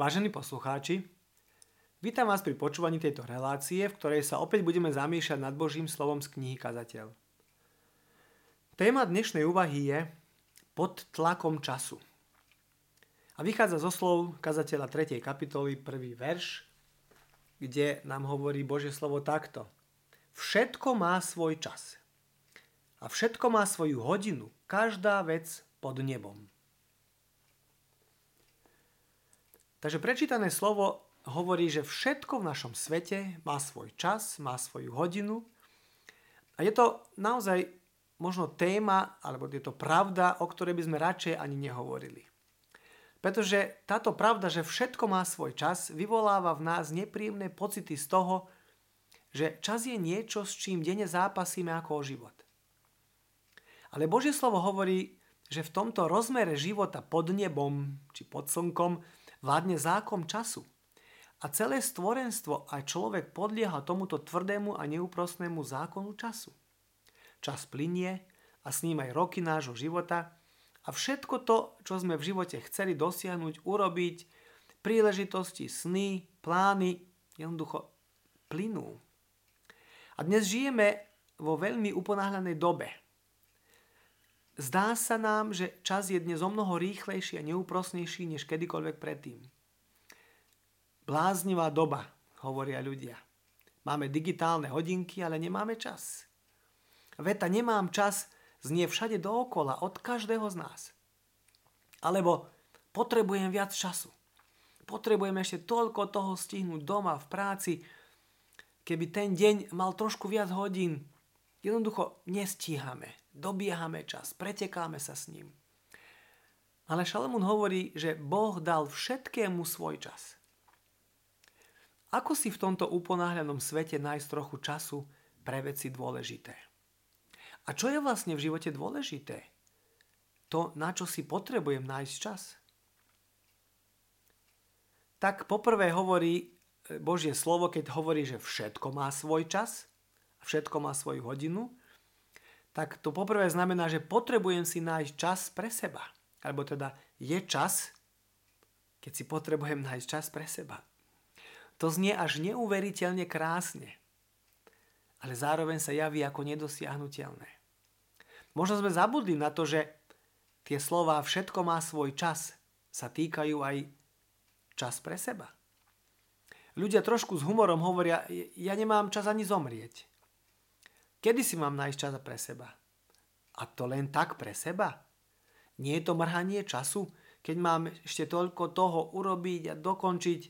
Vážení poslucháči, vítam vás pri počúvaní tejto relácie, v ktorej sa opäť budeme zamýšľať nad Božím slovom z knihy Kazateľ. Téma dnešnej úvahy je Pod tlakom času. A vychádza zo slov Kazateľa 3. kapitoly 1. verš, kde nám hovorí Božie slovo takto. Všetko má svoj čas. A všetko má svoju hodinu, každá vec pod nebom. Takže prečítané slovo hovorí, že všetko v našom svete má svoj čas, má svoju hodinu. A je to naozaj možno téma, alebo je to pravda, o ktorej by sme radšej ani nehovorili. Pretože táto pravda, že všetko má svoj čas, vyvoláva v nás nepríjemné pocity z toho, že čas je niečo, s čím denne zápasíme ako o život. Ale Božie slovo hovorí, že v tomto rozmere života pod nebom, či pod slnkom, vládne zákon času. A celé stvorenstvo aj človek podlieha tomuto tvrdému a neúprosnému zákonu času. Čas plynie a s ním aj roky nášho života a všetko to, čo sme v živote chceli dosiahnuť, urobiť, príležitosti, sny, plány, jednoducho plynú. A dnes žijeme vo veľmi uponáhľanej dobe. Zdá sa nám, že čas je dnes omnoho rýchlejší a neúprosnejší než kedykoľvek predtým. Bláznivá doba, hovoria ľudia. Máme digitálne hodinky, ale nemáme čas. Veta nemám čas znie všade dookola od každého z nás. Alebo potrebujem viac času. Potrebujem ešte toľko toho stihnúť doma, v práci. Keby ten deň mal trošku viac hodín, jednoducho nestíhame. Dobiehame čas, pretekáme sa s ním. Ale Šalamún hovorí, že Boh dal všetkému svoj čas. Ako si v tomto uponáhľanom svete nájsť trochu času pre veci dôležité? A čo je vlastne v živote dôležité? To, na čo si potrebujem nájsť čas? Tak poprvé hovorí Božie slovo, keď hovorí, že všetko má svoj čas a všetko má svoju hodinu, tak to poprvé znamená, že potrebujem si nájsť čas pre seba. Alebo teda je čas, keď si potrebujem nájsť čas pre seba. To znie až neuveriteľne krásne, ale zároveň sa javí ako nedosiahnuteľné. Možno sme zabudli na to, že tie slová všetko má svoj čas sa týkajú aj čas pre seba. Ľudia trošku s humorom hovoria, ja nemám čas ani zomrieť. Kedy si mám nájsť čas pre seba? A to len tak pre seba? Nie je to mrhanie času, keď mám ešte toľko toho urobiť a dokončiť?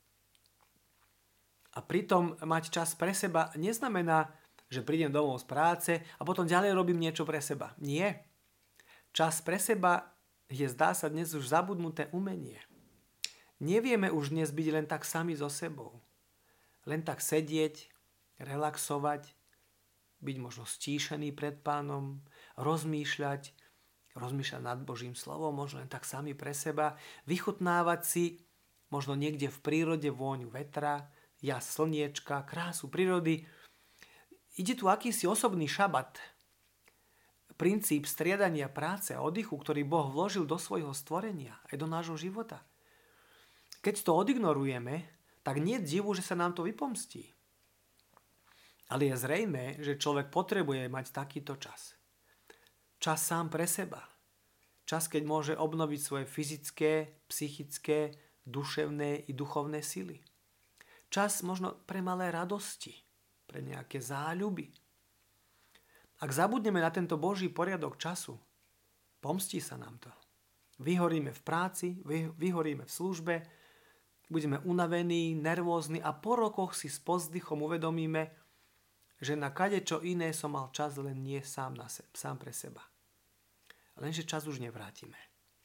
A pritom mať čas pre seba neznamená, že prídem domov z práce a potom ďalej robím niečo pre seba. Nie. Čas pre seba je, zdá sa, dnes už zabudnuté umenie. Nevieme už dnes byť len tak sami so sebou. Len tak sedieť, relaxovať, byť možno stíšený pred Pánom, rozmýšľať nad Božím slovom, možno len tak sami pre seba, vychutnávať si možno niekde v prírode vôňu vetra, jas slniečka, krásu prírody. Ide tu akýsi osobný šabat, princíp striedania práce a oddychu, ktorý Boh vložil do svojho stvorenia, aj do nášho života. Keď to odignorujeme, tak nie je divu, že sa nám to vypomstí. Ale je zrejmé, že človek potrebuje mať takýto čas. Čas sám pre seba. Čas, keď môže obnoviť svoje fyzické, psychické, duševné i duchovné sily. Čas možno pre malé radosti, pre nejaké záľuby. Ak zabudneme na tento Boží poriadok času, pomstí sa nám to. Vyhoríme v práci, vyhoríme v službe, budeme unavení, nervózni a po rokoch si s povzdychom uvedomíme, že na kadečo iné som mal čas, len nie sám pre seba. Lenže čas už nevrátime.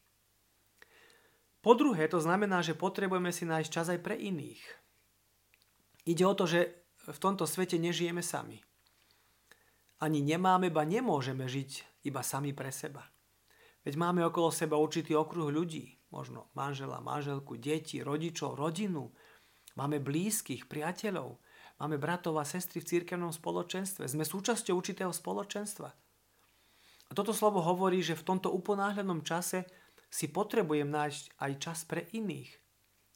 Po druhé, to znamená, že potrebujeme si nájsť čas aj pre iných. Ide o to, že v tomto svete nežijeme sami. Ani nemáme, ba nemôžeme žiť iba sami pre seba. Veď máme okolo seba určitý okruh ľudí, možno manžela, manželku, deti, rodičov, rodinu. Máme blízkych, priateľov. Máme bratov a sestry v cirkevnom spoločenstve. Sme súčasťou určitého spoločenstva. A toto slovo hovorí, že v tomto uponáhľanom čase si potrebujem nájsť aj čas pre iných.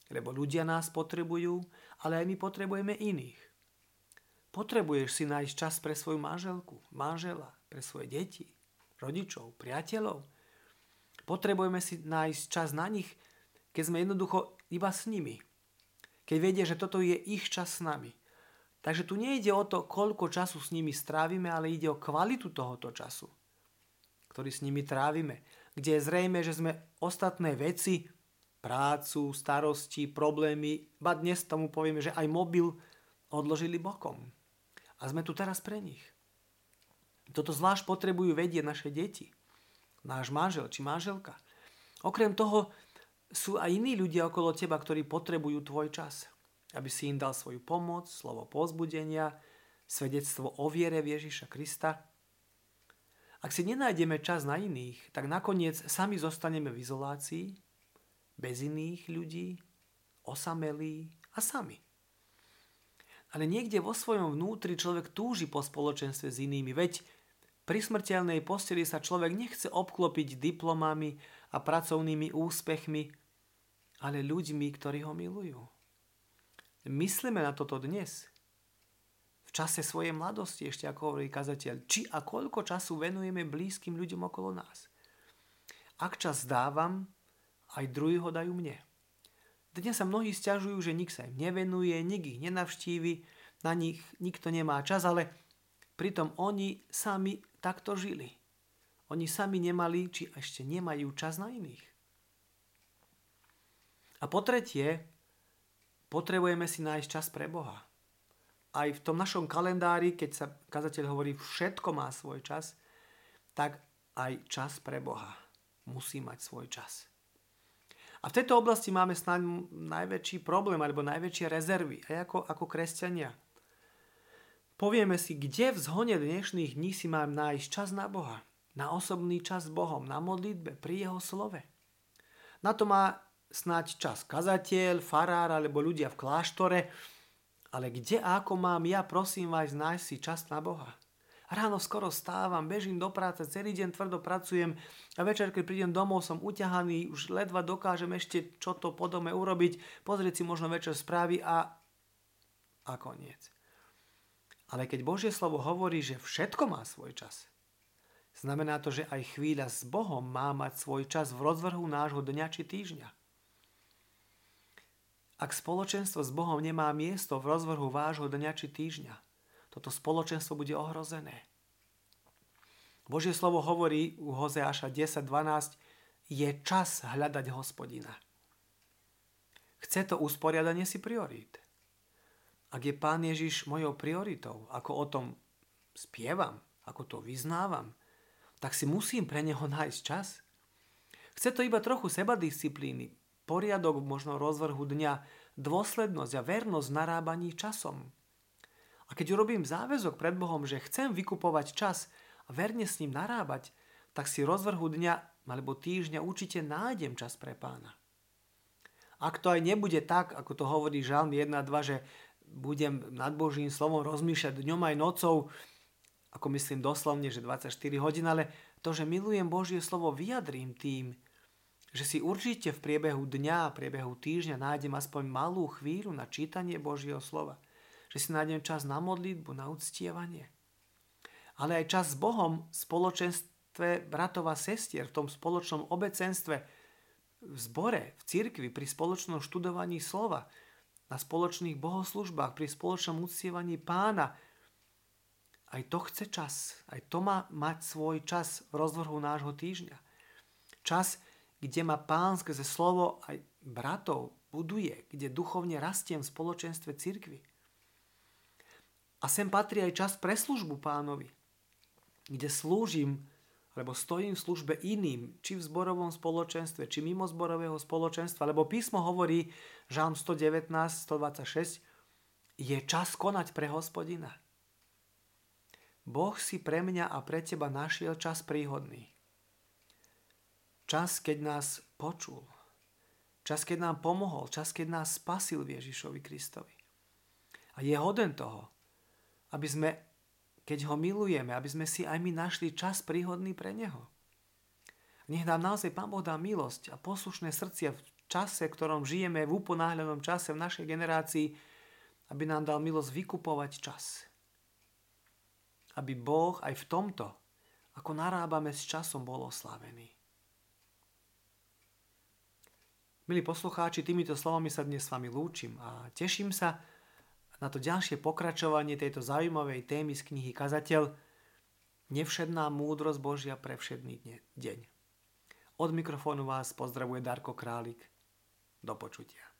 lebo ľudia nás potrebujú, ale aj my potrebujeme iných. Potrebuješ si nájsť čas pre svoju manželku, manžela, pre svoje deti, rodičov, priateľov. Potrebujeme si nájsť čas na nich, keď sme jednoducho iba s nimi. Keď vedia, že toto je ich čas s nami. Takže tu nejde o to, koľko času s nimi strávime, ale ide o kvalitu tohoto času, ktorý s nimi trávime. Kde je zrejme, že sme ostatné veci, prácu, starosti, problémy, ba dnes tomu povieme, že aj mobil odložili bokom. A sme tu teraz pre nich. Toto zvlášť potrebujú vedieť naše deti, náš manžel či manželka. Okrem toho sú aj iní ľudia okolo teba, ktorí potrebujú tvoj čas, aby si im dal svoju pomoc, slovo povzbudenia, svedectvo o viere v Ježiša Krista. Ak si nenájdeme čas na iných, tak nakoniec sami zostaneme v izolácii, bez iných ľudí, osamelí a sami. Ale niekde vo svojom vnútri človek túži po spoločenstve s inými, veď pri smrteľnej posteli sa človek nechce obklopiť diplomami a pracovnými úspechmi, ale ľuďmi, ktorí ho milujú. Myslíme na toto dnes, v čase svojej mladosti, ešte ako hovorí kazateľ, či a koľko času venujeme blízkym ľuďom okolo nás. Ak čas dávam, aj druhí ho dajú mne. Dnes sa mnohí sťažujú, že nik sa im nevenuje, nik ich nenavštívi, na nich nikto nemá čas, ale pritom oni sami takto žili. Oni sami nemali, či ešte nemajú čas na iných. A po tretie, potrebujeme si nájsť čas pre Boha. Aj v tom našom kalendári, keď sa kazateľ hovorí, všetko má svoj čas, tak aj čas pre Boha musí mať svoj čas. A v tejto oblasti máme snáď najväčší problém alebo najväčšie rezervy, aj ako kresťania. Povieme si, kde v zhone dnešných dní si mám nájsť čas na Boha, na osobný čas s Bohom, na modlitbe, pri Jeho slove. Na to má snáď čas kazateľ, farár alebo ľudia v kláštore, ale kde a ako mám ja, prosím vás, nájsť si čas na Boha? Ráno skoro stávam, bežím do práce, celý deň tvrdo pracujem a večer, keď prídem domov, som uťahaný, už ledva dokážem ešte čo to po dome urobiť, pozrieť si možno večer správy a koniec. Ale keď Božie slovo hovorí, že všetko má svoj čas, znamená to, že aj chvíľa s Bohom má mať svoj čas v rozvrhu nášho dňa či týždňa. Ak spoločenstvo s Bohom nemá miesto v rozvrhu vášho dňa či týždňa, toto spoločenstvo bude ohrozené. Božie slovo hovorí u Hozeáša 10.12, je čas hľadať Hospodina. Chce to usporiadanie si priorít. Ak je Pán Ježiš mojou prioritou, ako o tom spievam, ako to vyznávam, tak si musím pre neho nájsť čas. Chce to iba trochu sebadisciplíny, poriadok možno rozvrhu dňa, dôslednosť a vernosť v narábaní časom. A keď urobím záväzok pred Bohom, že chcem vykupovať čas a verne s ním narábať, tak si rozvrhu dňa alebo týždňa určite nájdem čas pre Pána. Ak to aj nebude tak, ako to hovorí Žalm 1.2, že budem nad Božím slovom rozmýšľať dňom aj nocou, ako myslím doslovne, že 24 hodín, ale to, že milujem Božie slovo, vyjadrím tým, že si určite v priebehu dňa, v priebehu týždňa nájdem aspoň malú chvíľu na čítanie Božieho slova. Že si nájdem čas na modlitbu, na uctievanie. Ale aj čas s Bohom v spoločenstve bratov a sestier, v tom spoločnom obecenstve, v zbore, v cirkvi, pri spoločnom študovaní slova, na spoločných bohoslužbách, pri spoločnom uctievaní Pána. Aj to chce čas. Aj to má mať svoj čas v rozvrhu nášho týždňa. Čas, kde ma Pán skrze slovo aj bratov buduje, kde duchovne rastiem v spoločenstve cirkvi. A sem patrí aj čas pre službu Pánovi, kde slúžim, alebo stojím v službe iným, či v zborovom spoločenstve, či mimo zborového spoločenstva, lebo písmo hovorí, Žalm 119, 126, je čas konať pre Hospodina. Boh si pre mňa a pre teba našiel čas príhodný. Čas, keď nás počul. Čas, keď nám pomohol. Čas, keď nás spasil v Ježišovi Kristovi. A je hoden toho, aby sme, keď ho milujeme, aby sme si aj my našli čas príhodný pre neho. Nech nám naozaj Pán Boh dá milosť a poslušné srdcia v čase, v ktorom žijeme, v uponáhľanom čase, v našej generácii, aby nám dal milosť vykupovať čas. Aby Boh aj v tomto, ako narábame s časom, bol oslavený. Milí poslucháči, týmito slovami sa dnes s vami lúčim a teším sa na to ďalšie pokračovanie tejto zaujímavej témy z knihy Kazateľ Nevšedná múdrosť Božia pre všedný deň. Od mikrofónu vás pozdravuje Darko Králik. Do počutia.